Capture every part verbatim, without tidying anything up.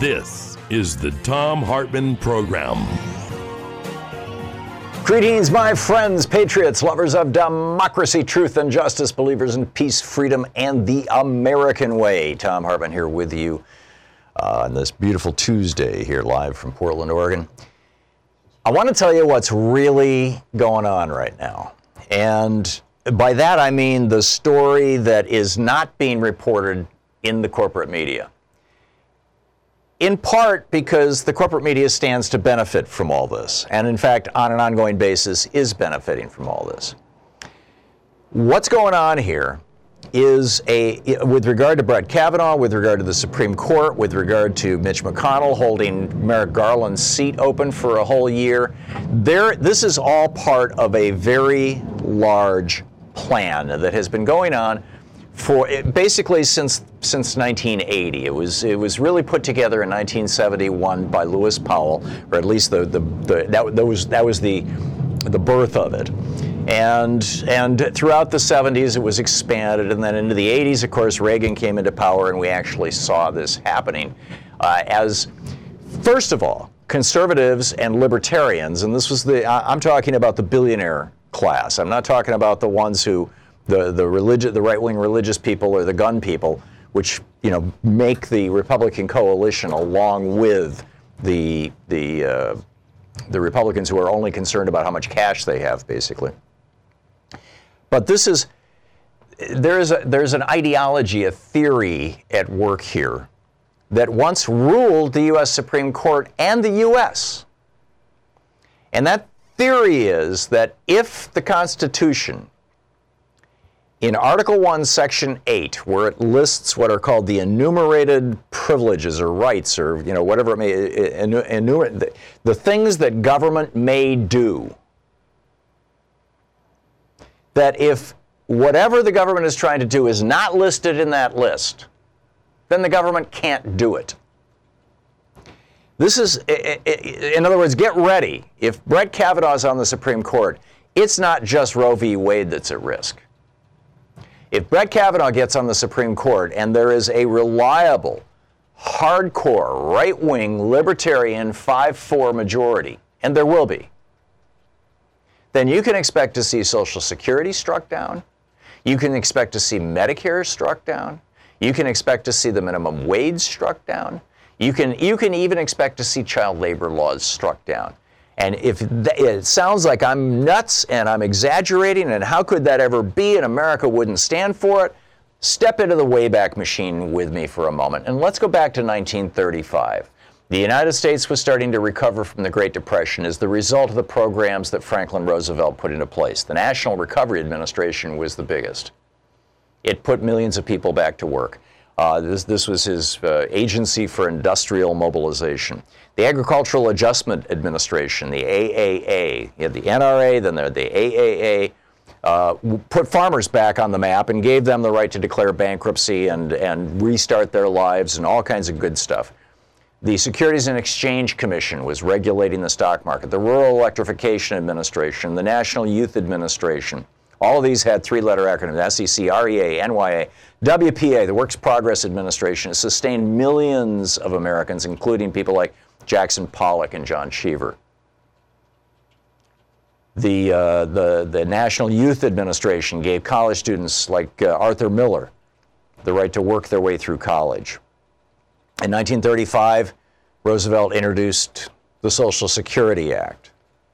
This is the Thom Hartmann Program. Greetings, my friends, patriots, lovers of democracy, truth, and justice, believers in peace, freedom, and the American way. Thom Hartmann here with you uh, on this beautiful Tuesday here live from Portland, Oregon. I want to tell you what's really going on right now. And by that, I mean the story that is not being reported in the corporate media. In part because the corporate media stands to benefit from all this, and in fact, on an ongoing basis, is benefiting from all this. What's going on here is, a, with regard to Brett Kavanaugh, with regard to the Supreme Court, with regard to Mitch McConnell holding Merrick Garland's seat open for a whole year, there, this is all part of a very large plan that has been going on for basically since since nineteen eighty. It was it was really put together in nineteen seventy-one by Lewis Powell, or at least the the, the that, that was that was the the birth of it. And and throughout the seventies it was expanded, and then into the eighties, of course, Reagan came into power, and we actually saw this happening uh, as, first of all, conservatives and libertarians, and this was the I'm talking about the billionaire class. I'm not talking about the ones who the the religious, the right-wing religious people or the gun people, which, you know, make the Republican coalition along with the the uh, the Republicans who are only concerned about how much cash they have, basically. But this is there is a there's an ideology, a theory at work here that once ruled the U S Supreme Court and the U S And that theory is that if the Constitution, in Article one, Section eight, where it lists what are called the enumerated privileges or rights, or, you know, whatever it may, enumerate the, the things that government may do, that if whatever the government is trying to do is not listed in that list, then the government can't do it. This is, in other words, get ready. If Brett Kavanaugh is on the Supreme Court, it's not just Roe v. Wade that's at risk. If Brett Kavanaugh gets on the Supreme Court and there is a reliable, hardcore, right-wing, libertarian five four majority, and there will be, then you can expect to see Social Security struck down. You can expect to see Medicare struck down. You can expect to see the minimum wage struck down. You can, you can even expect to see child labor laws struck down. And if th- it sounds like I'm nuts and I'm exaggerating, and how could that ever be, and America wouldn't stand for it, step into the Wayback Machine with me for a moment. And let's go back to nineteen thirty-five. The United States was starting to recover from the Great Depression as the result of the programs that Franklin Roosevelt put into place. The National Recovery Administration was the biggest. It put millions of people back to work. Uh, this, this was his uh, Agency for Industrial Mobilization. The Agricultural Adjustment Administration, the A A A, you had the N R A, then there the A A A, uh, put farmers back on the map and gave them the right to declare bankruptcy and, and restart their lives and all kinds of good stuff. The Securities and Exchange Commission was regulating the stock market. The Rural Electrification Administration, the National Youth Administration. All of these had three-letter acronyms: S E C, R E A, N Y A. W P A, the Works Progress Administration, has sustained millions of Americans, including people like Jackson Pollock and John Cheever. The, uh, the, the National Youth Administration gave college students like uh, Arthur Miller the right to work their way through college. In nineteen thirty-five, Roosevelt introduced the Social Security Act.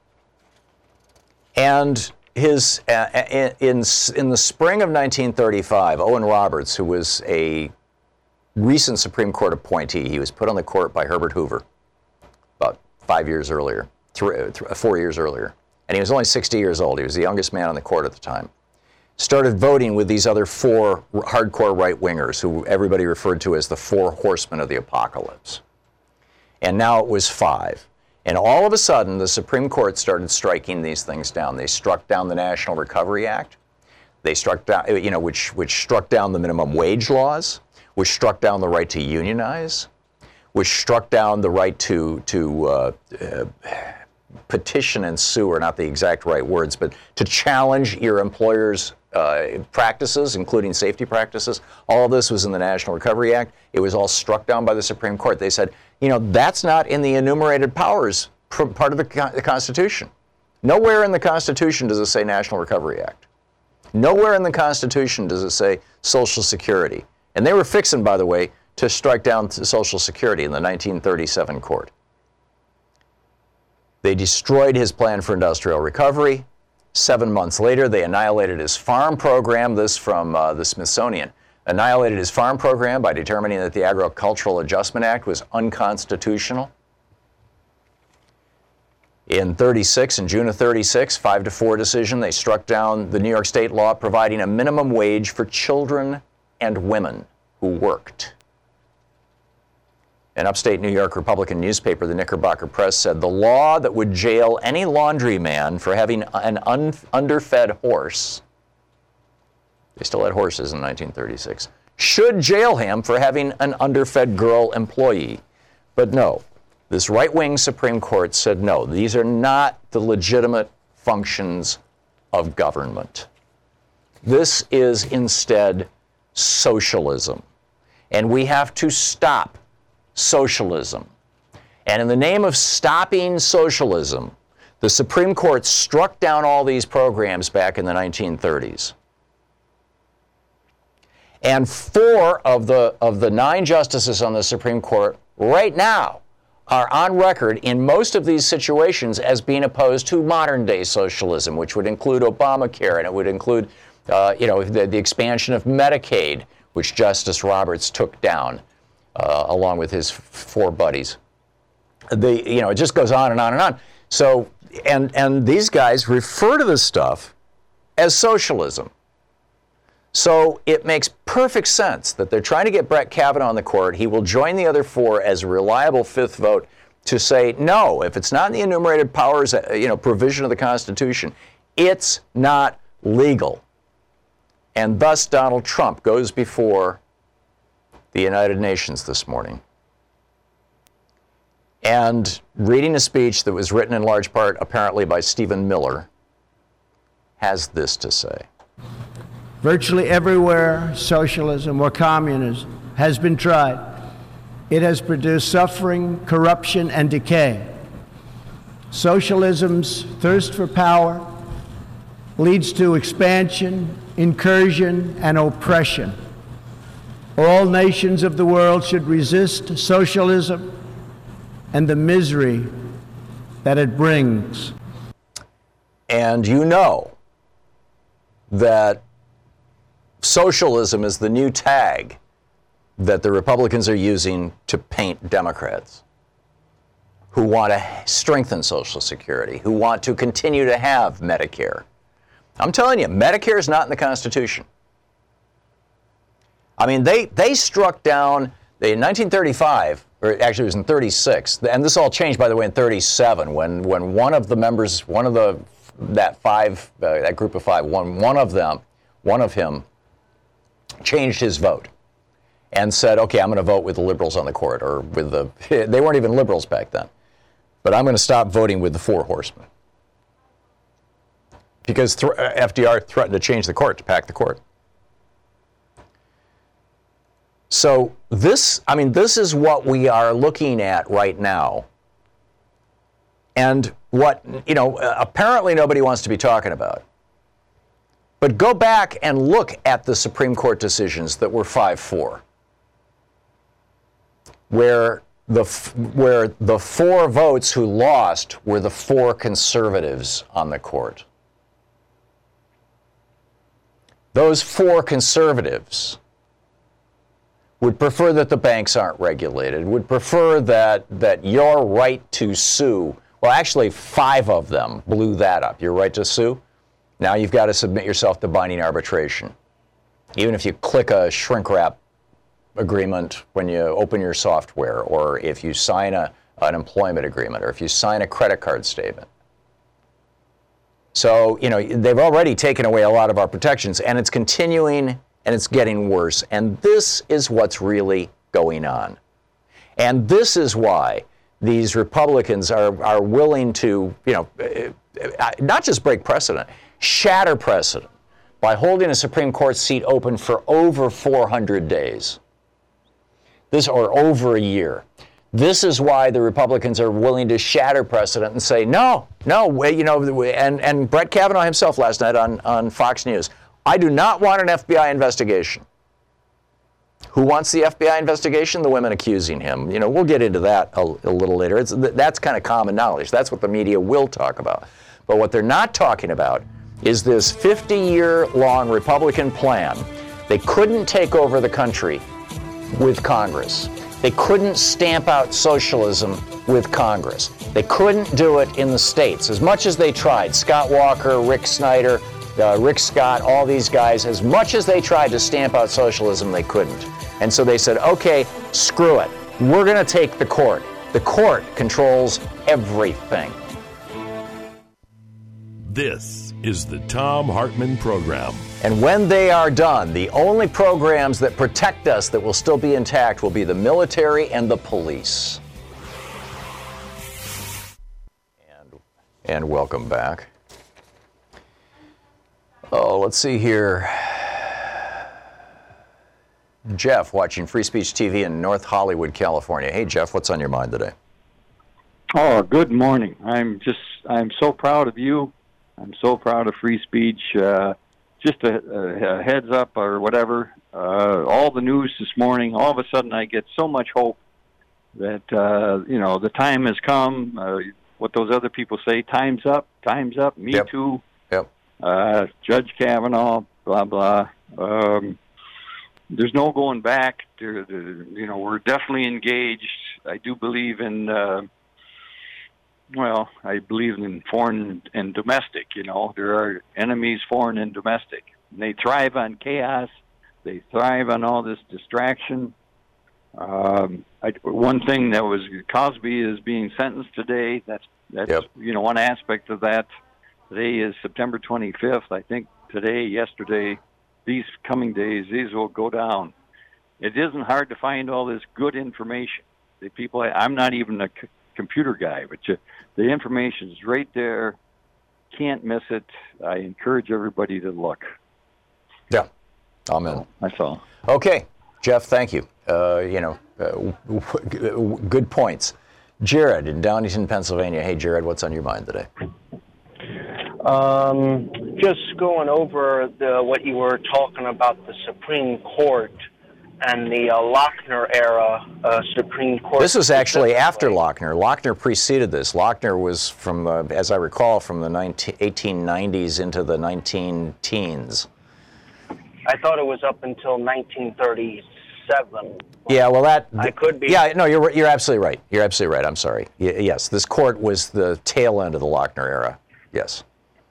And his uh, in, in the spring of nineteen thirty-five, Owen Roberts, who was a recent Supreme Court appointee, he was put on the court by Herbert Hoover about five years earlier, three, four years earlier. And he was only sixty years old. He was the youngest man on the court at the time. Started voting with these other four hardcore right-wingers who everybody referred to as the four horsemen of the apocalypse. And now it was five. And all of a sudden, the Supreme Court started striking these things down. They struck down the National Recovery Act. They struck down, you know, which which struck down the minimum wage laws, which struck down the right to unionize, which struck down the right to to uh, uh, petition and sue, are not the exact right words, but to challenge your employer's uh, practices, including safety practices. All of this was in the National Recovery Act. It was all struck down by the Supreme Court. They said, you know, that's not in the enumerated powers part of the, the Constitution. Nowhere in the Constitution does it say National Recovery Act. Nowhere in the Constitution does it say Social Security. And they were fixing, by the way, to strike down Social Security in the nineteen thirty-seven court. They destroyed his plan for industrial recovery. Seven months later, they annihilated his farm program, this from uh, the Smithsonian, annihilated his farm program by determining that the Agricultural Adjustment Act was unconstitutional. In thirty-six, in June of thirty-six, five to four decision, they struck down the New York State law providing a minimum wage for children and women who worked. An upstate New York Republican newspaper, the Knickerbocker Press, said the law that would jail any laundryman for having an un- underfed horse, they still had horses in nineteen thirty-six, should jail him for having an underfed girl employee. But no, this right-wing Supreme Court said no, these are not the legitimate functions of government. This is instead socialism. And we have to stop socialism. And in the name of stopping socialism, the Supreme Court struck down all these programs back in the nineteen thirties. And four of the, of the nine justices on the Supreme Court right now are on record in most of these situations as being opposed to modern-day socialism, which would include Obamacare, and it would include uh, you know, the, the expansion of Medicaid, which Justice Roberts took down, uh, along with his f- four buddies. The, you know, it just goes on and on and on. So, and, and these guys refer to this stuff as socialism. So it makes perfect sense that they're trying to get Brett Kavanaugh on the court. He will join the other four as a reliable fifth vote to say, no, if it's not in the enumerated powers, you know, provision of the Constitution, it's not legal. And thus Donald Trump goes before the United Nations this morning. And reading a speech that was written in large part apparently by Stephen Miller, has this to say. Virtually everywhere socialism or communism has been tried, it has produced suffering, corruption, and decay. Socialism's thirst for power leads to expansion, incursion, and oppression. All nations of the world should resist socialism and the misery that it brings. And you know that socialism is the new tag that the Republicans are using to paint Democrats who want to strengthen Social Security, who want to continue to have Medicare. I'm telling you, Medicare is not in the Constitution. I mean, they, they struck down, in nineteen thirty-five, or actually it was in thirty-six, and this all changed, by the way, in thirty-seven, when, when one of the members, one of the, that five, uh, that group of five, one, one of them, one of him, changed his vote and said, okay, I'm going to vote with the liberals on the court, or with the, they weren't even liberals back then, but I'm going to stop voting with the four horsemen. Because th- F D R threatened to change the court, to pack the court. So this, I mean, this is what we are looking at right now. And what, you know, apparently nobody wants to be talking about. But go back and look at the Supreme Court decisions that were five four, where the, where the four votes who lost were the four conservatives on the court. Those four conservatives would prefer that the banks aren't regulated, would prefer that, that your right to sue, well, actually five of them blew that up, your right to sue. Now you've got to submit yourself to binding arbitration. Even if you click a shrink wrap agreement when you open your software, or if you sign a, an employment agreement, or if you sign a credit card statement. So, you know, they've already taken away a lot of our protections, and it's continuing, and it's getting worse. And this is what's really going on. And this is why these Republicans are, are willing to, you know, not just break precedent, shatter precedent by holding a Supreme Court seat open for over four hundred days. This, or over a year. This is why the Republicans are willing to shatter precedent and say, no, no, you know, and, and Brett Kavanaugh himself last night on, on Fox News, I do not want an F B I investigation. Who wants the F B I investigation? The women accusing him. You know, we'll get into that a, a little later. It's, that's kind of common knowledge. That's what the media will talk about. But what they're not talking about is this fifty-year-long Republican plan. They couldn't take over the country with Congress. They couldn't stamp out socialism with Congress. They couldn't do it in the states. As much as they tried, Scott Walker, Rick Snyder, uh, Rick Scott, all these guys, as much as they tried to stamp out socialism, they couldn't. And so they said, okay, screw it. We're going to take the court. The court controls everything. This is the Thom Hartmann Program. And when they are done, the only programs that protect us that will still be intact will be the military and the police. And, and welcome back. Oh, let's see here. Jeff, watching Free Speech T V in North Hollywood, California. Hey, Jeff, what's on your mind today? Oh, good morning. I'm just, I'm so proud of you. I'm so proud of free speech. Uh, just a, a, a heads up or whatever. Uh, all the news this morning, all of a sudden I get so much hope that, uh, you know, the time has come. Uh, what those other people say, time's up, time's up, me yep. too. Yep. Uh, Judge Kavanaugh, blah, blah. Um, there's no going back. To, to, you know, we're definitely engaged. I do believe in... Uh, Well, I believe in foreign and domestic, you know. There are enemies, foreign and domestic. And they thrive on chaos. They thrive on all this distraction. Um, I, one thing that was, Cosby is being sentenced today. That's, that's yep. you know, one aspect of that. Today is September twenty-fifth. I think today, yesterday, these coming days, these will go down. It isn't hard to find all this good information. The people, I'm not even a c- computer guy, but you, the information is right there. Can't miss it. I encourage everybody to look. Yeah, amen. So, that's all. Okay, Jeff, thank you. Uh, you know, uh, good points. Jared in Downingtown, Pennsylvania. Hey, Jared, what's on your mind today? Um, just going over the, what you were talking about, the Supreme Court and the uh, Lochner era uh, Supreme Court. This was actually after Lochner. Lochner preceded this. Lochner was from, uh, as I recall, from the nineteen, eighteen nineties into the nineteen teens. I thought it was up until nineteen thirty-seven. Yeah, well, that... I could be... Yeah, no, you're you're absolutely right. You're absolutely right. I'm sorry. Y- yes, this court was the tail end of the Lochner era. Yes.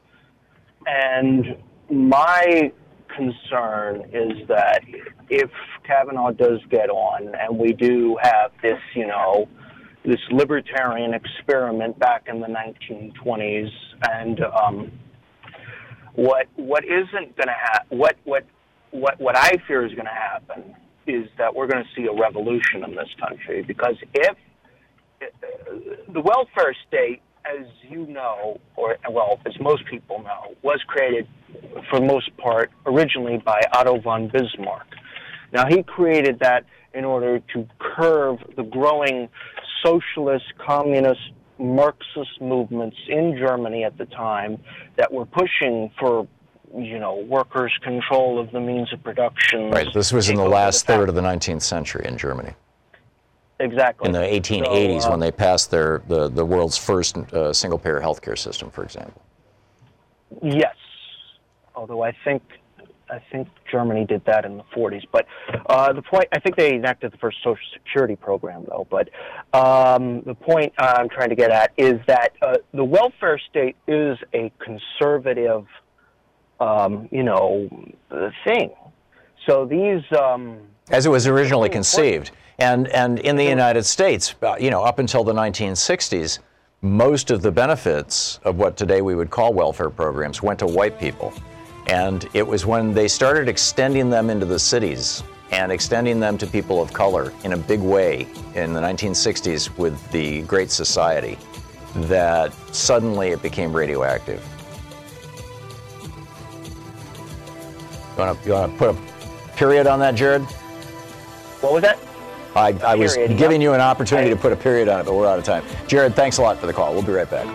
And my concern is that if Kavanaugh does get on and we do have this, you know, this libertarian experiment back in the nineteen twenties, and um, what what isn't going to happen, what what what what I fear is going to happen is that we're going to see a revolution in this country, because if uh, the welfare state, as you know, or well, as most people know, was created for the most part originally by Otto von Bismarck. Now, he created that in order to curb the growing socialist, communist, Marxist movements in Germany at the time that were pushing for, you know, workers' control of the means of production. Right. This was in the last third of the nineteenth century in Germany. Exactly. In the eighteen eighties, so, uh, when they passed their the, the world's first uh, single-payer healthcare system, for example. Yes. Although I think I think Germany did that in the forties. But uh, the point, I think they enacted the first Social Security program, though. But um, the point I'm trying to get at is that uh, the welfare state is a conservative, um, you know, thing. So these... Um, As it was originally conceived. And and in the United States, uh, you know, up until the nineteen sixties, most of the benefits of what today we would call welfare programs went to white people. And it was when they started extending them into the cities and extending them to people of color in a big way in the nineteen sixties with the Great Society that suddenly it became radioactive. You want to you want to put a period on that, Jared? What was that? I, I was Period, giving yep. you an opportunity I- to put a period on it, but we're out of time. Jared, thanks a lot for the call. We'll be right back.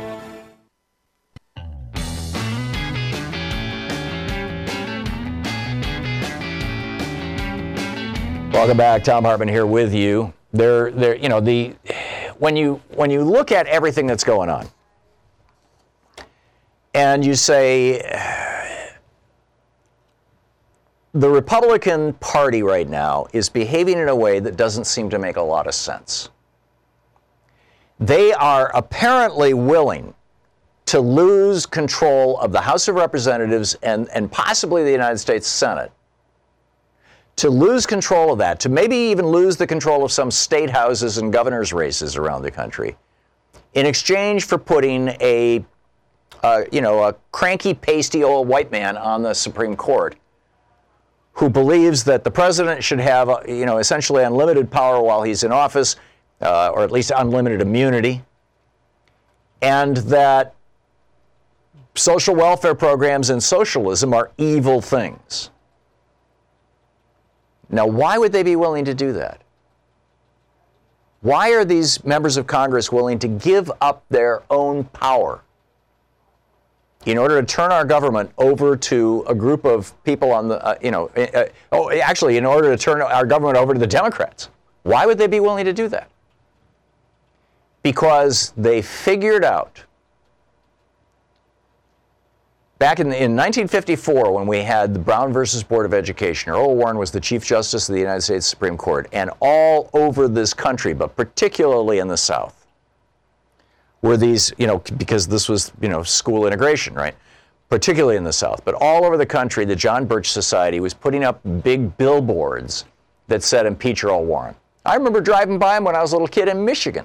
Welcome back. Thom Hartmann here with you. There, there. You know, the when you when you look at everything that's going on, and you say the Republican Party right now is behaving in a way that doesn't seem to make a lot of sense. They are apparently willing to lose control of the House of Representatives and, and possibly the United States Senate, to lose control of that, to maybe even lose the control of some state houses and governor's races around the country, in exchange for putting a, uh, you know, a cranky, pasty old white man on the Supreme Court who believes that the president should have, uh, you know, essentially unlimited power while he's in office, uh, or at least unlimited immunity, and that social welfare programs and socialism are evil things. Now, why would they be willing to do that? Why are these members of Congress willing to give up their own power in order to turn our government over to a group of people on the, uh, you know, uh, oh, actually, in order to turn our government over to the Democrats? Why would they be willing to do that? Because they figured out, back in, in nineteen fifty-four, when we had the Brown versus Board of Education, Earl Warren was the Chief Justice of the United States Supreme Court, and all over this country, but particularly in the South, were these, you know, because this was, you know, school integration, right? Particularly in the South, but all over the country, the John Birch Society was putting up big billboards that said, "Impeach Earl Warren." I remember driving by them when I was a little kid in Michigan.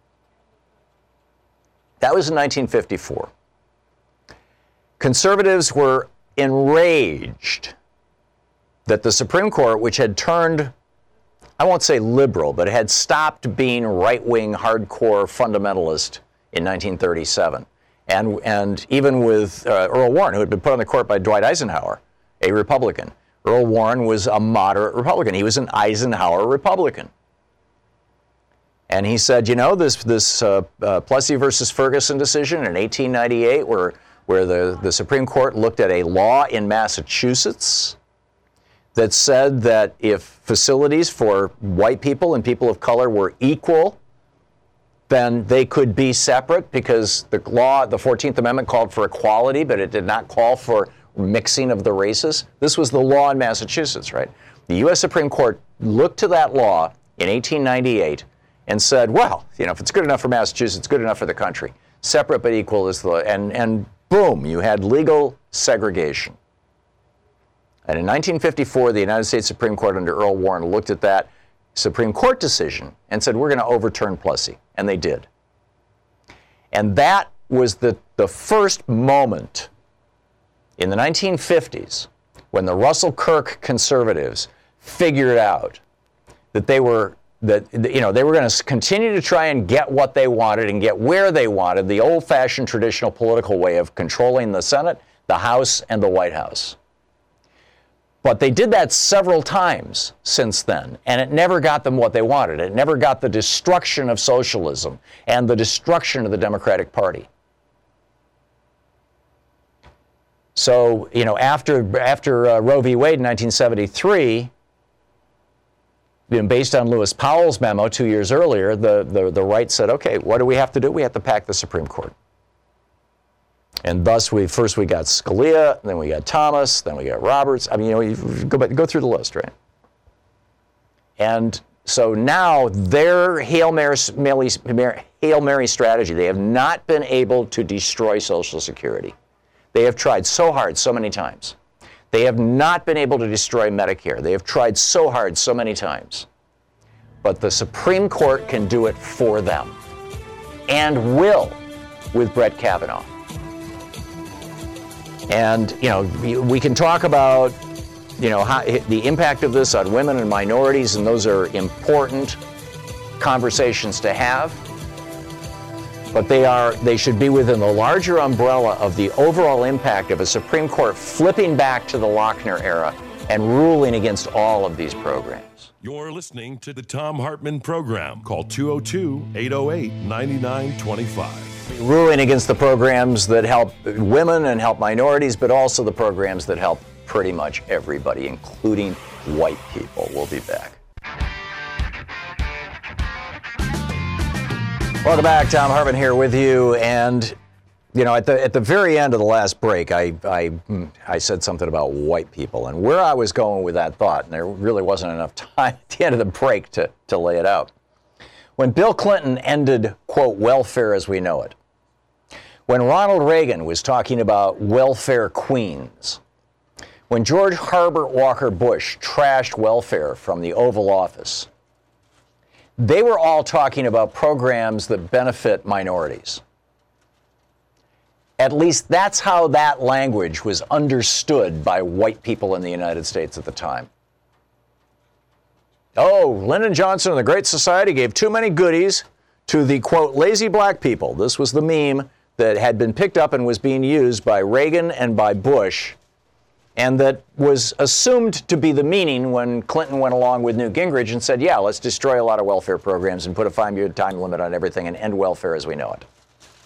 That was in nineteen fifty-four. Conservatives were enraged that the Supreme Court, which had turned, I won't say liberal, but it had stopped being right-wing, hardcore fundamentalist in nineteen thirty-seven. And, and even with uh, Earl Warren, who had been put on the court by Dwight Eisenhower, a Republican. Earl Warren was a moderate Republican. He was an Eisenhower Republican. And he said, you know, this, this uh, uh, Plessy versus Ferguson decision in eighteen ninety-eight, where, where the, the Supreme Court looked at a law in Massachusetts that said that if facilities for white people and people of color were equal, then they could be separate, because the law, the fourteenth Amendment, called for equality, but it did not call for mixing of the races. This was the law in Massachusetts, right? The U S Supreme Court looked to that law in eighteen ninety-eight and said, well, you know, if it's good enough for Massachusetts, it's good enough for the country. Separate but equal is the, and, and boom, you had legal segregation. And in nineteen fifty-four, the United States Supreme Court under Earl Warren looked at that Supreme Court decision and said, we're going to overturn Plessy. And they did. And that was the, the first moment in the nineteen fifties when the Russell Kirk conservatives figured out that they were that you know they were going to continue to try and get what they wanted and get where they wanted, the old-fashioned traditional political way of controlling the Senate, the House, and the White House. But they did that several times since then, and it never got them what they wanted. It never got the destruction of socialism and the destruction of the Democratic Party. So, you know, after after uh, Roe v. Wade in nineteen seventy-three, you know, based on Lewis Powell's memo two years earlier, the, the, the right said, okay, what do we have to do? We have to pack the Supreme Court. And thus, we first we got Scalia, then we got Thomas, then we got Roberts. I mean, you know, you go back, go through the list, right? And so now their Hail Mary, Hail Mary strategy, they have not been able to destroy Social Security. They have tried so hard so many times. They have not been able to destroy Medicare. They have tried so hard so many times. But the Supreme Court can do it for them, and will, with Brett Kavanaugh. And, you know, we can talk about, you know, how, the impact of this on women and minorities, and those are important conversations to have. but they are they should be within the larger umbrella of the overall impact of a Supreme Court flipping back to the Lochner era and ruling against all of these programs. You're listening to the Thom Hartmann Program. Call two oh two, eight oh eight, nine nine two five. Ruling against the programs that help women and help minorities, but also the programs that help pretty much everybody, including white people. We'll be back. Welcome back. Thom Hartmann here with you. And, you know, at the at the very end of the last break, I, I, I said something about white people. And where I was going with that thought, and there really wasn't enough time at the end of the break to, to lay it out. When Bill Clinton ended, quote, welfare as we know it, when Ronald Reagan was talking about welfare queens, when George Herbert Walker Bush trashed welfare from the Oval Office, they were all talking about programs that benefit minorities. At least that's how that language was understood by white people in the United States at the time. Oh, Lyndon Johnson and the Great Society gave too many goodies to the, quote, lazy black people. This was the meme that had been picked up and was being used by Reagan and by Bush, and that was assumed to be the meaning when Clinton went along with Newt Gingrich and said, yeah, let's destroy a lot of welfare programs and put a five-year time limit on everything and end welfare as we know it.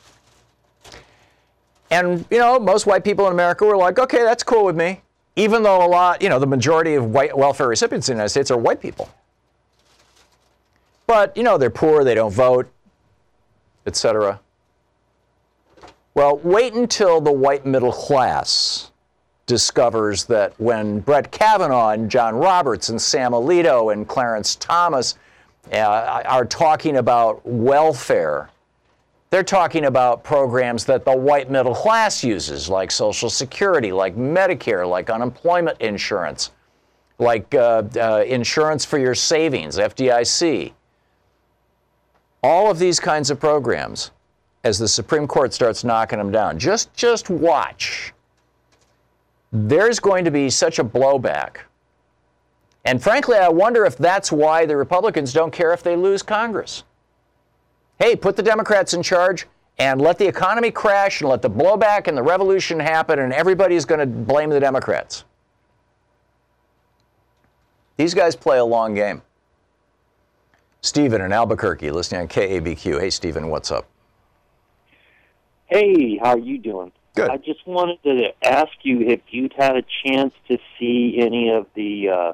And, you know, most white people in America were like, okay, that's cool with me, even though a lot, you know, the majority of white welfare recipients in the United States are white people. But, you know, they're poor, they don't vote, et cetera. Well, wait until the white middle class discovers that when Brett Kavanaugh and John Roberts and Sam Alito and Clarence Thomas uh, are talking about welfare, they're talking about programs that the white middle class uses, like Social Security, like Medicare, like unemployment insurance, like uh, uh, insurance for your savings, F D I C. All of these kinds of programs, as the Supreme Court starts knocking them down, just, just watch. There's going to be such a blowback. And frankly, I wonder if that's why the Republicans don't care if they lose Congress. Hey, put the Democrats in charge and let the economy crash and let the blowback and the revolution happen, and everybody's going to blame the Democrats. These guys play a long game. Stephen in Albuquerque, listening on K A B Q. Hey, Stephen, what's up? Hey, how are you doing? Good. I just wanted to ask you if you'd had a chance to see any of the, uh,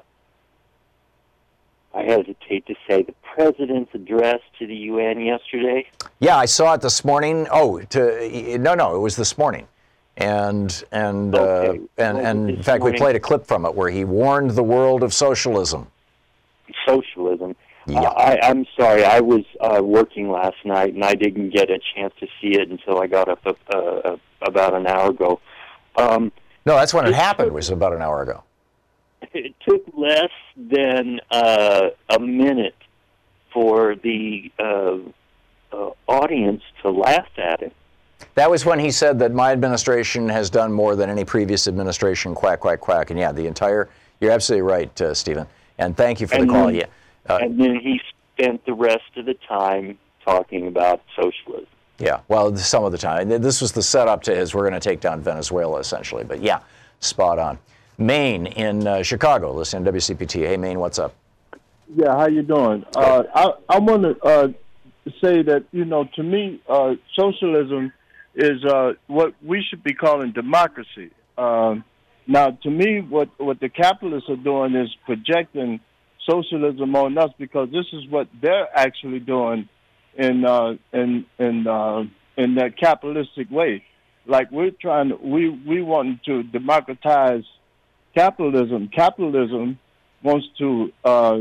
I hesitate to say, the president's address to the U N yesterday. Yeah, I saw it this morning. Oh, to no, no, it was this morning. And, and, Okay. uh, and, Well, and this in fact, morning- we played a clip from it where he warned the world of socialism. Socialism. Yeah. Uh, I, I'm sorry, I was uh, working last night, and I didn't get a chance to see it until I got up uh, uh, about an hour ago. Um, No, that's when it It happened, took- was about an hour ago. it took less than uh, a minute for the uh, uh, audience to laugh at it. That was when he said that my administration has done more than any previous administration, quack, quack, quack. And yeah, the entire, you're absolutely right, uh, Stephen. And thank you for And the call. then- Yeah. Uh, and then he spent the rest of the time talking about socialism. Yeah, well, some of the time. This was the setup to his, we're going to take down Venezuela, essentially. But yeah, spot on. Maine in uh, Chicago, listening to W C P T. Hey, Maine, what's up? Yeah, how you doing? Uh, I I want to uh, say that, you know, to me, uh, socialism is uh, what we should be calling democracy. Um, now, to me, what what the capitalists are doing is projecting socialism on us, because this is what they're actually doing in uh, in in uh, in that capitalistic way. Like we're trying to, we we want to democratize capitalism. Capitalism wants to uh,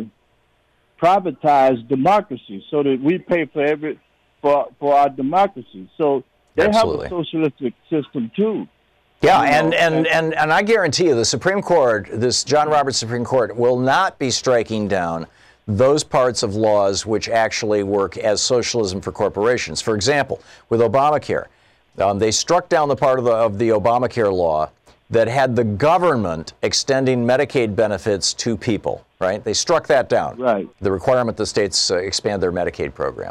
privatize democracy so that we pay for every for for our democracy. So they Absolutely. have a socialistic system too. Yeah, You and, know, and, and- and, and I guarantee you the Supreme Court, this John Roberts Supreme Court, will not be striking down those parts of laws which actually work as socialism for corporations. For example, with Obamacare, um, they struck down the part of the, of the Obamacare law that had the government extending Medicaid benefits to people, right? They struck that down. Right. The requirement that states uh, expand their Medicaid program.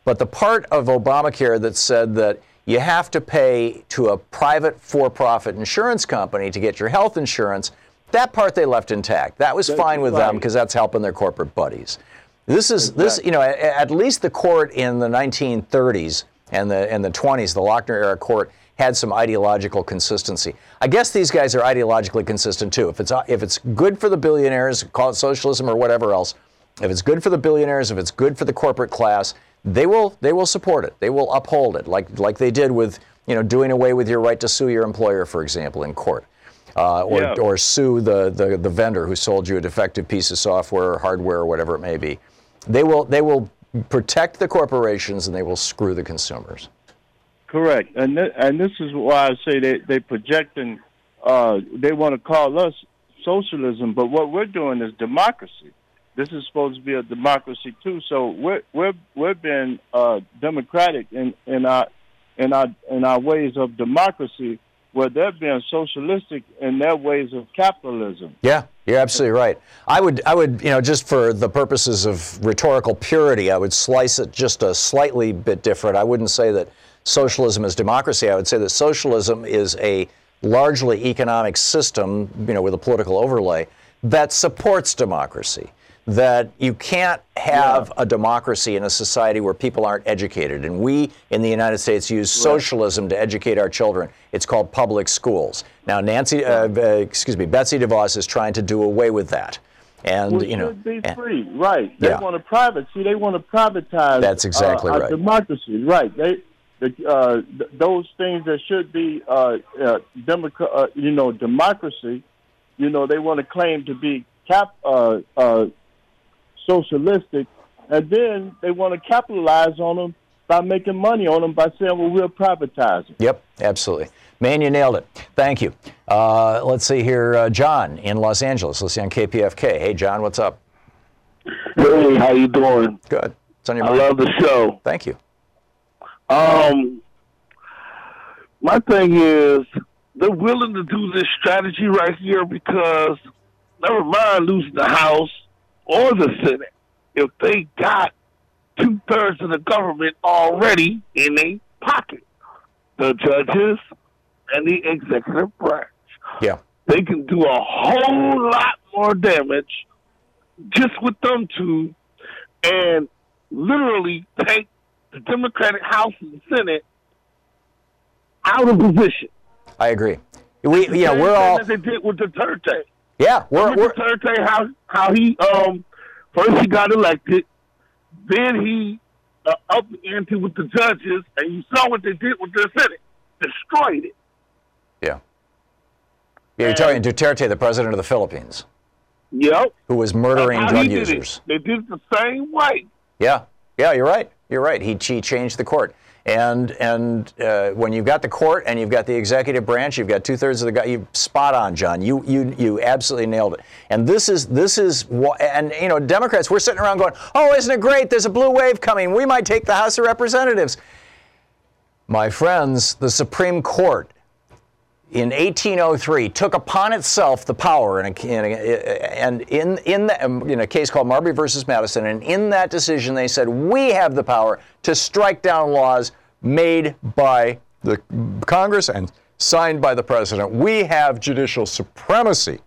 But the part of Obamacare that said that you have to pay to a private for-profit insurance company to get your health insurance, that part they left intact. That was That's fine with right. them because that's helping their corporate buddies. This is Exactly. this, you know, at, at least the court in the nineteen thirties and the and the twenties, the Lochner era court, had some ideological consistency. I guess these guys are ideologically consistent too. If it's if it's good for the billionaires, call it socialism or whatever else, if it's good for the billionaires, if it's good for the corporate class, they will they will support it. They will uphold it, like like they did with, you know, doing away with your right to sue your employer, for example, in court, uh, or Yeah. or sue the, the the vendor who sold you a defective piece of software or hardware or whatever it may be. They will they will protect the corporations and they will screw the consumers. Correct, and th- and this is why I say they they projecting. Uh, they want to call us socialism, but what we're doing is democracy. This is supposed to be a democracy too. So we're we're we're being uh, democratic in, in our in our in our ways of democracy, where they're being socialistic in their ways of capitalism. Yeah, you're absolutely right. I would, I would, you know, just for the purposes of rhetorical purity, I would slice it just a slightly bit different. I wouldn't say that socialism is democracy. I would say that socialism is a largely economic system, you know, with a political overlay that supports democracy. That you can't have yeah. a democracy in a society where people aren't educated. And we in the United States use right. socialism to educate our children. It's called public schools. Now, Nancy, uh, uh, excuse me, Betsy DeVos is trying to do away with that. And, well, you know, should be and, free, right? They yeah. want to private. See, they want to privatize. That's exactly uh, our right. democracy, right? They, the, uh, th- those things that should be, uh, uh, democ- uh, you know, democracy. You know, they want to claim to be cap. Uh, uh, socialistic, and then they want to capitalize on them by making money on them by saying, well, we'll privatize them. Yep, absolutely. Man, you nailed it. Thank you. Uh, let's see here. Uh, John in Los Angeles. Let's see on K P F K. Hey, John, what's up? Hey, how you doing? Good. It's on your I mind. love the show. Thank you. Um, my thing is, they're willing to do this strategy right here because, never mind losing the House or the Senate, if they got two-thirds of the government already in their pocket, the judges and the executive branch. Yeah. They can do a whole lot more damage just with them two and literally take the Democratic House and Senate out of position. I agree. We, yeah, we're all. As they did with Duterte. Yeah, we're, we're Duterte, how how he um first he got elected, then he uh, up the ante with the judges, and you saw what they did with the Senate, destroyed it. Yeah. Yeah, you're talking Duterte, the president of the Philippines. Yep. Who was murdering how drug he did users. It. They did it the same way. Yeah. Yeah, you're right. You're right. He, he changed the court. And and uh, when you've got the court and you've got the executive branch, you've got two thirds of the guy. You spot on, John. You you you absolutely nailed it. And this is this is and you know Democrats, we're sitting around going, oh, isn't it great? There's a blue wave coming. We might take the House of Representatives. My friends, the Supreme Court in eighteen oh three took upon itself the power in a, in a, and in in, the, in a case called Marbury versus Madison, and in that decision they said we have the power to strike down laws made by the Congress and signed by the president. We have judicial supremacy.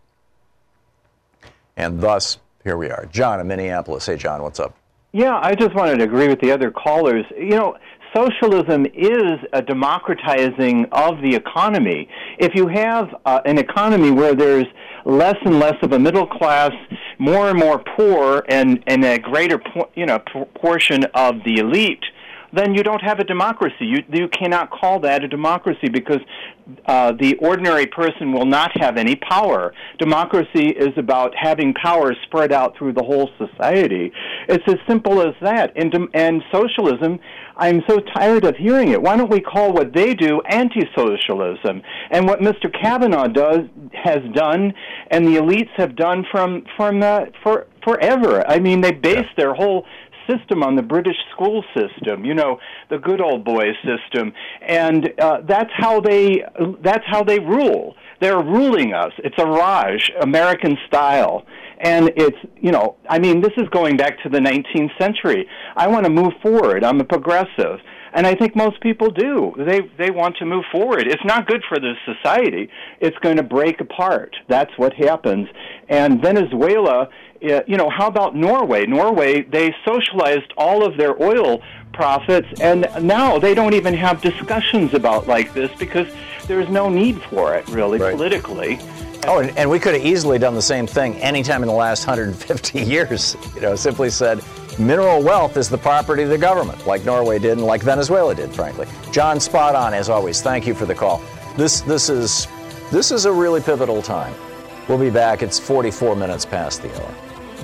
And thus, here we are. John in Minneapolis. Hey, John, what's up? Yeah, I just wanted to agree with the other callers. You know, socialism is a democratizing of the economy. If you have uh, an economy where there's less and less of a middle class, more and more poor, and, and a greater po- you know portion of the elite, then you don't have a democracy. You you cannot call that a democracy because uh, the ordinary person will not have any power. Democracy is about having power spread out through the whole society. It's as simple as that. And, and socialism, I'm so tired of hearing it. Why don't we call what they do anti-socialism? And what Mister Kavanaugh does has done, and the elites have done from from uh, for forever. I mean, they base their whole system on the British school system, you know, the good old boys system, and uh, that's how they that's how they rule. They're ruling us. It's a Raj, American style. And it's, you know, I mean, this is going back to the nineteenth century. I want to move forward. I'm a progressive. And I think most people do. They they want to move forward. It's not good for the society. It's going to break apart. That's what happens. And Venezuela, you know, how about Norway? Norway, they socialized all of their oil profits, and now they don't even have discussions about like this because there's no need for it, really, right. politically. Oh, and, and we could have easily done the same thing anytime in the last one hundred fifty years. You know, simply said, mineral wealth is the property of the government, like Norway did and like Venezuela did, frankly. John, spot on as always. Thank you for the call. This this is this is a really pivotal time. We'll be back. It's forty-four minutes past the hour.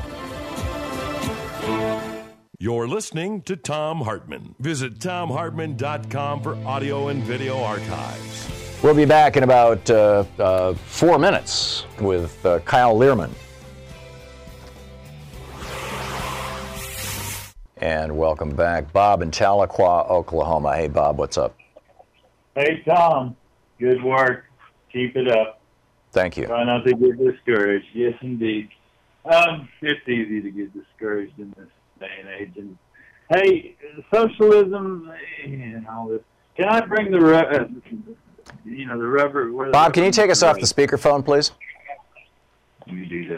You're listening to Thom Hartmann. Visit thom hartmann dot com for audio and video archives. We'll be back in about uh, uh, four minutes with uh, Kyle Lierman. And welcome back, Bob in Tahlequah, Oklahoma. Hey, Bob, what's up? Hey, Tom. Good work. Keep it up. Thank you. Try not to get discouraged. Yes, indeed. Um, it's easy to get discouraged in this day and age. And hey, socialism and all this. Can I bring the, re- uh, you know, the rubber? Bob, the rubber can you take us off the speakerphone, please? Let me do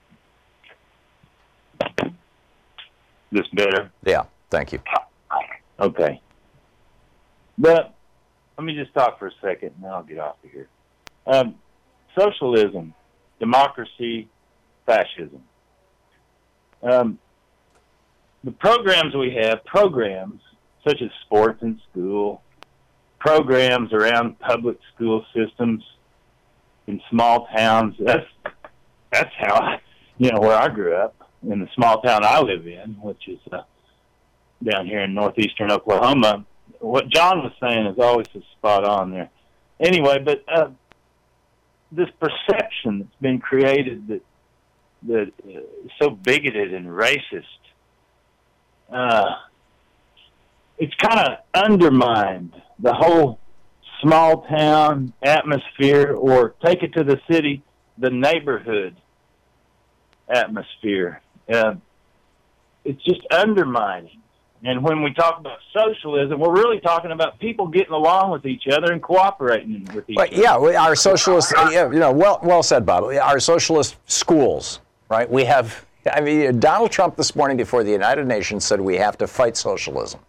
that. This better? Yeah, thank you. Okay. But let me just talk for a second, and then I'll get off of here. Um, socialism, democracy, fascism. Um, the programs we have, programs such as sports in school, programs around public school systems in small towns, that's, that's how, I, you know, where I grew up. In the small town I live in, which is uh, down here in northeastern Oklahoma, what John was saying is always spot on there. Anyway, but uh, this perception that's been created that that uh, is so bigoted and racist, uh, it's kind of undermined the whole small town atmosphere, or take it to the city, the neighborhood atmosphere. Uh, it's just undermining. And when we talk about socialism, we're really talking about people getting along with each other and cooperating with each but, other. Yeah, we, our socialist, yeah, you know, well, well said, Bob. Our socialist schools, right? We have, I mean, Donald Trump this morning before the United Nations said we have to fight socialism.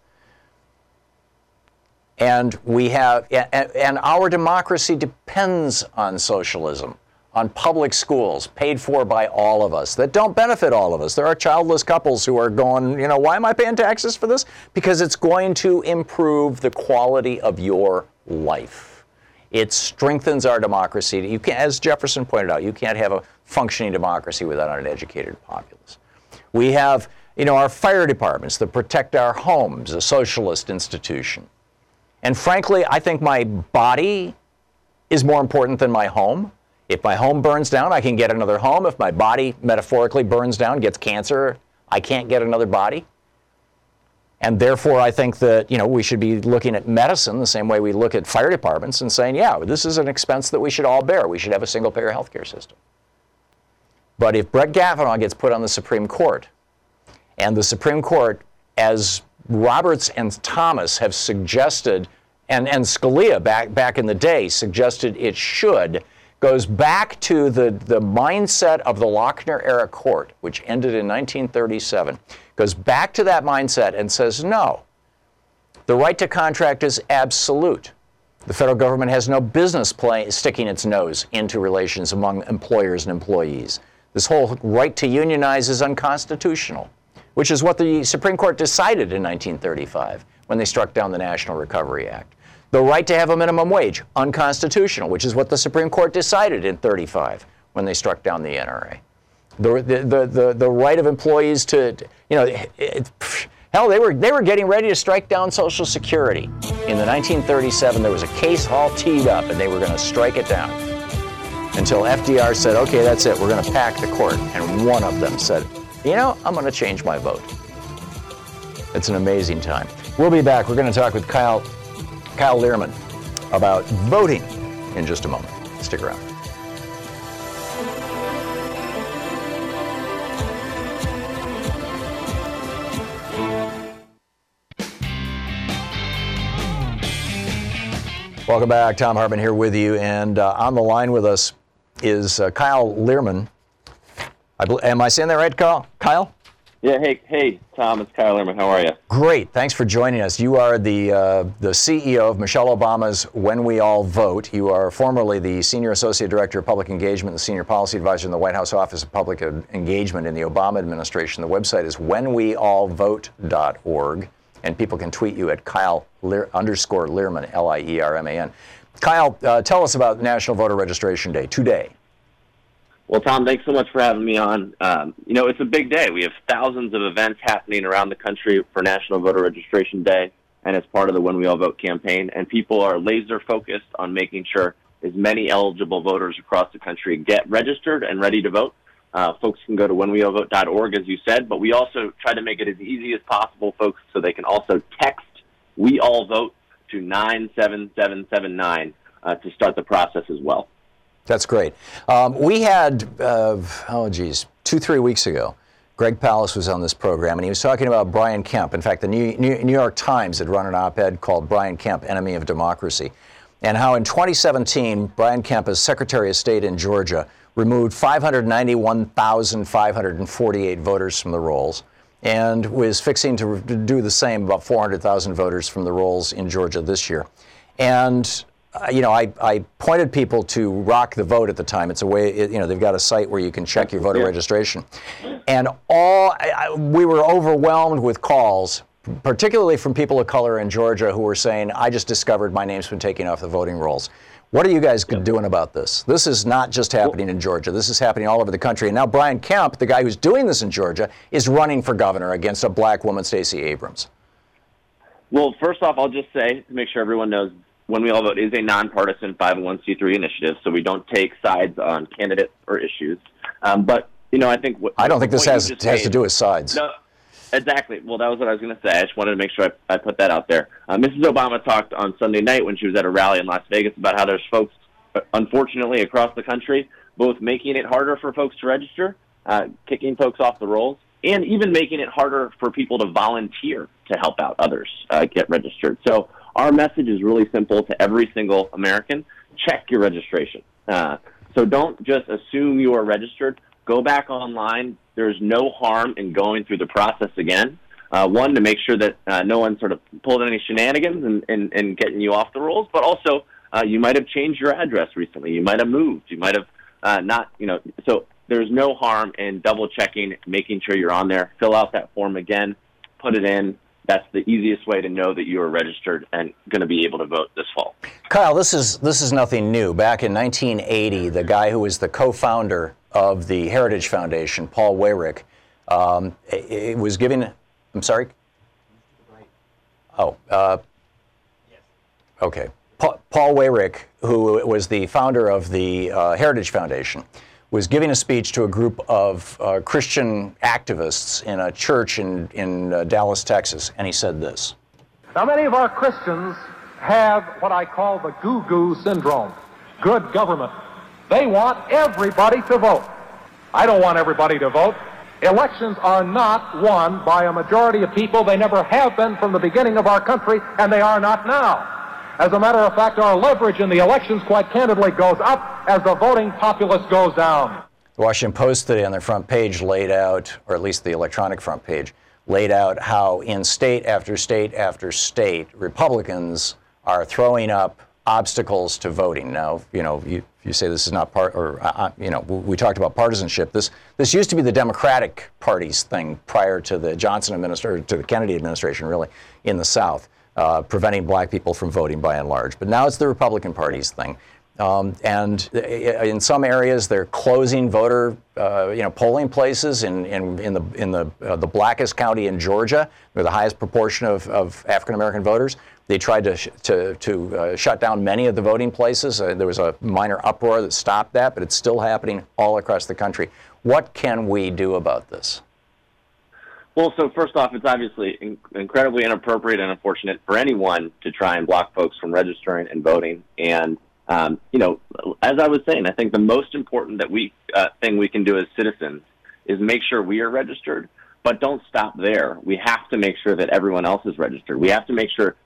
And we have, and, and our democracy depends on socialism, on public schools paid for by all of us that don't benefit all of us. There are childless couples who are going, you know, why am I paying taxes for this? Because it's going to improve the quality of your life. It strengthens our democracy. You can't, as Jefferson pointed out, you can't have a functioning democracy without an educated populace. We have, you know, our fire departments that protect our homes, a socialist institution. And frankly, I think my body is more important than my home. If my home burns down, I can get another home. If my body metaphorically burns down, gets cancer, I can't get another body. And therefore, I think that, you know, we should be looking at medicine the same way we look at fire departments and saying, yeah, this is an expense that we should all bear. We should have a single-payer health care system. But if Brett Kavanaugh gets put on the Supreme Court, and the Supreme Court, as Roberts and Thomas have suggested, and, and Scalia back, back in the day suggested it should, goes back to the, the mindset of the Lochner-era court, which ended in nineteen thirty-seven, goes back to that mindset and says, no, the right to contract is absolute. The federal government has no business play, sticking its nose into relations among employers and employees. This whole right to unionize is unconstitutional, which is what the Supreme Court decided in nineteen thirty-five when they struck down the National Recovery Act. The right to have a minimum wage, unconstitutional, which is what the Supreme Court decided in thirty-five when they struck down the N R A. The the the the right of employees to, you know, it, it, hell, they were they were getting ready to strike down Social Security. In the nineteen thirty-seven, there was a case all teed up, and they were going to strike it down. Until F D R said, okay, that's it, we're going to pack the court. And one of them said, you know, I'm going to change my vote. It's an amazing time. We'll be back. We're going to talk with Kyle Kyle Lierman about voting in just a moment. Stick around. Welcome back. Thom Hartmann here with you. And uh, on the line with us is uh, Kyle Lierman. I bl- am I saying that right, Kyle? Kyle? Yeah, hey, hey, Tom, it's Kyle Lierman. How are you? Great. Thanks for joining us. You are the uh, the C E O of Michelle Obama's When We All Vote. You are formerly the Senior Associate Director of Public Engagement and Senior Policy Advisor in the White House Office of Public Engagement in the Obama administration. The website is when we all vote dot org, and people can tweet you at Kyle Lear, underscore Lierman, L I E R M A N. Kyle, uh, tell us about National Voter Registration Day today. Well, Tom, thanks so much for having me on. Um, you know, it's a big day. We have thousands of events happening around the country for National Voter Registration Day, and it's part of the When We All Vote campaign. And people are laser focused on making sure as many eligible voters across the country get registered and ready to vote. Uh, folks can go to when we all vote dot org, as you said, but we also try to make it as easy as possible, folks, so they can also text We All Vote to nine seven seven seven nine uh, to start the process as well. That's great. Um, we had, uh, oh geez, two, three weeks ago, Greg Palast was on this program, and he was talking about Brian Kemp. In fact, the New, New, New York Times had run an op-ed called Brian Kemp, Enemy of Democracy, and how in twenty seventeen, Brian Kemp, as Secretary of State in Georgia, removed five hundred ninety-one thousand five hundred forty-eight voters from the rolls, and was fixing to do the same, about four hundred thousand voters from the rolls in Georgia this year. And Uh, you know, I, I pointed people to Rock the Vote at the time. It's a way, it, you know, they've got a site where you can check your voter yeah. registration. And all, I, we were overwhelmed with calls, particularly from people of color in Georgia who were saying, I just discovered my name's been taken off the voting rolls. What are you guys yeah. doing about this? This is not just happening in Georgia. This is happening all over the country. And now Brian Kemp, the guy who's doing this in Georgia, is running for governor against a black woman, Stacey Abrams. Well, first off, I'll just say, to make sure everyone knows, When We All Vote is a nonpartisan five oh one c three initiative, so we don't take sides on candidates or issues. Um, but, you know, I think... What, I don't think this has, has made, to do with sides. No, exactly. Well, that was what I was going to say. I just wanted to make sure I, I put that out there. Uh, Missus Obama talked on Sunday night when she was at a rally in Las Vegas about how there's folks, unfortunately, across the country, both making it harder for folks to register, uh, kicking folks off the rolls, and even making it harder for people to volunteer to help out others uh, get registered. So our message is really simple to every single American. Check your registration. Uh, so don't just assume you are registered. Go back online. There's no harm in going through the process again. Uh, one, to make sure that uh, no one sort of pulled any shenanigans and, and, and getting you off the rolls, but also uh, you might have changed your address recently. You might have moved. You might have uh, not, you know, so there's no harm in double checking, making sure you're on there. Fill out that form again, put it in. That's the easiest way to know that you are registered and going to be able to vote this fall. Kyle, this is this is nothing new. Back in nineteen eighty, the guy who was the co-founder of the Heritage Foundation, Paul Weyrich, um, it, it was giving. I'm sorry. Oh, uh, okay. Pa- Paul Weyrich, who was the founder of the uh, Heritage Foundation, was giving a speech to a group of uh, Christian activists in a church in, in uh, Dallas, Texas, and he said this. Now, many of our Christians have what I call the goo-goo syndrome, good government. They want everybody to vote. I don't want everybody to vote. Elections are not won by a majority of people. They never have been from the beginning of our country, and they are not now. As a matter of fact, our leverage in the elections, quite candidly, goes up as the voting populace goes down. The Washington Post today on their front page laid out, or at least the electronic front page, laid out how in state after state after state, Republicans are throwing up obstacles to voting. Now, you know, you, you say this is not part, or, uh, you know, we talked about partisanship. This this used to be the Democratic Party's thing prior to the Johnson administration, to the Kennedy administration, really, in the South. Uh, preventing black people from voting by and large. But now it's the Republican Party's thing. Um, and in some areas, they're closing voter, uh, you know, polling places in, in, in the in the uh, the blackest county in Georgia, where the highest proportion of, of African American voters. They tried to sh- to to uh, shut down many of the voting places. Uh, there was a minor uproar that stopped that, but it's still happening all across the country. What can we do about this? Well, so first off, it's obviously in- incredibly inappropriate and unfortunate for anyone to try and block folks from registering and voting. And, um, you know, as I was saying, I think the most important that we uh, thing we can do as citizens is make sure we are registered, but don't stop there. We have to make sure that everyone else is registered. We have to make sure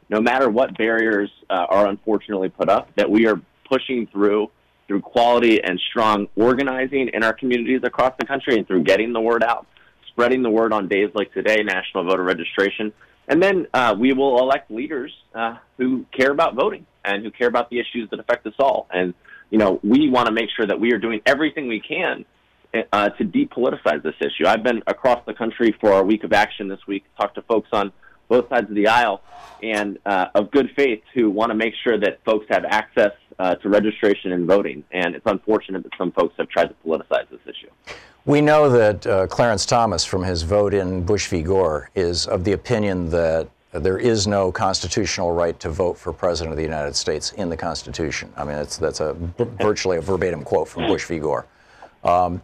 no matter what barriers uh, are unfortunately put up, that we are pushing through through quality and strong organizing in our communities across the country and through getting the word out, spreading the word on days like today, National Voter Registration. And then uh, we will elect leaders uh, who care about voting and who care about the issues that affect us all. And, you know, we want to make sure that we are doing everything we can uh, to depoliticize this issue. I've been across the country for our week of action this week, talked to folks on both sides of the aisle and uh, of good faith who want to make sure that folks have access uh, to registration and voting. And it's unfortunate that some folks have tried to politicize this issue. We know that uh, Clarence Thomas, from his vote in Bush v. Gore, is of the opinion that there is no constitutional right to vote for President of the United States in the Constitution. I mean, it's, that's a virtually a verbatim quote from Bush v. Gore. Um,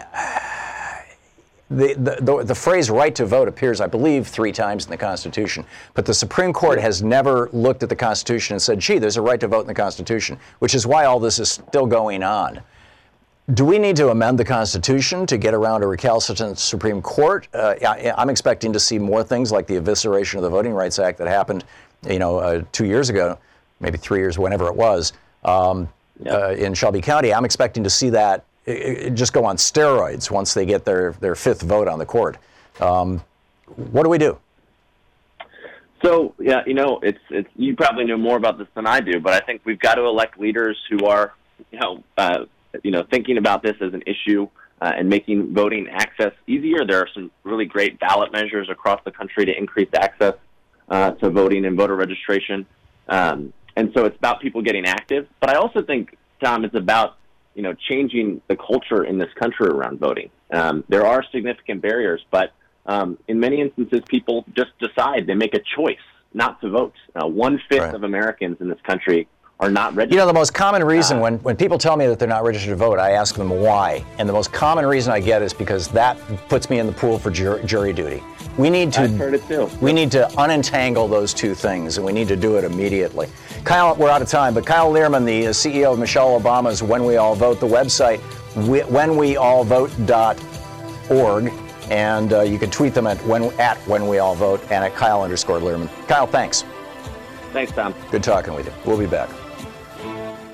The, the, the phrase right to vote appears, I believe, three times in the Constitution, but the Supreme Court has never looked at the Constitution and said, gee, there's a right to vote in the Constitution, which is why all this is still going on. Do we need to amend the Constitution to get around a recalcitrant Supreme Court? Uh, I, I'm expecting to see more things like the evisceration of the Voting Rights Act that happened, you know, uh, two years ago, maybe three years, whenever it was, um, yeah. uh, in Shelby County. I'm expecting to see that it just go on steroids once they get their, their fifth vote on the court. Um, what do we do? So, yeah, you know, it's it's you probably know more about this than I do, but I think we've got to elect leaders who are, you know, uh, you know, thinking about this as an issue uh, and making voting access easier. There are some really great ballot measures across the country to increase access uh, to voting and voter registration. Um, and so it's about people getting active. But I also think, Tom, it's about you know, changing the culture in this country around voting. Um, there are significant barriers, but um, in many instances, people just decide, they make a choice not to vote. Uh, one-fifth right. of Americans in this country are not registered. You know, the most common reason uh, when, when people tell me that they're not registered to vote, I ask them why. And the most common reason I get is because that puts me in the pool for jury, jury duty. We need to, I've heard it too. We need to unentangle those two things, and we need to do it immediately. Kyle, we're out of time, but Kyle Lierman, the C E O of Michelle Obama's When We All Vote, the website, when we all vote dot org, and uh, you can tweet them at when, at when we all vote and at Kyle underscore Lierman. Kyle, thanks. Thanks, Tom. Good talking with you. We'll be back.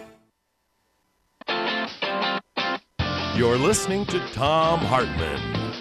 You're listening to Thom Hartmann.